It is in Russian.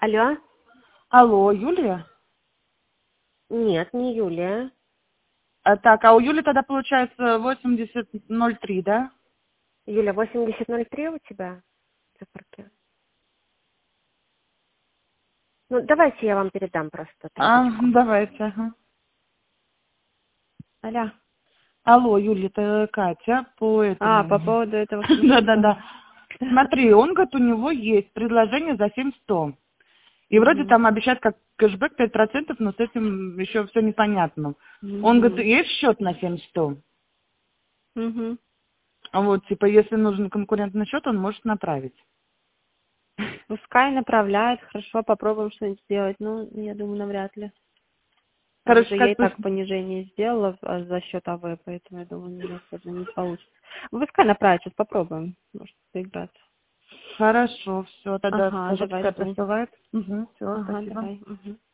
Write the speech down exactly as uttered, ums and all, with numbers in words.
Алло? Алло, Юлия? Нет, не Юлия. А, так, а у Юли тогда получается восемьдесят ноль три, да? Юля, восемьдесят ноль три у тебя циферки? Ну, давайте я вам передам просто А, трубочку. давайте, ага. Алло. Алло, Юля, это Катя по А, этому. по поводу этого кредита. Да-да-да. Смотри, он говорит, у него есть предложение за семь сто. И вроде Угу. там обещают как кэшбэк пять процентов, но с этим еще все непонятно. Он говорит, Угу. есть счет на семь сто? Угу. А вот, типа, если нужен конкурентный счет, он может направить. Пускай направляет, хорошо, попробуем что-нибудь сделать. Ну, я думаю, навряд ли. Там Короче, уже я как и бы, так понижение сделала а, за счет АВ, поэтому я думаю, не, особо не получится. Ну, пускай направит, сейчас попробуем, может, поиграться. хорошо, все, тогда Ага, скажу, давай пускай жду. присылает. Угу, все, Ага, спасибо. давай. Угу.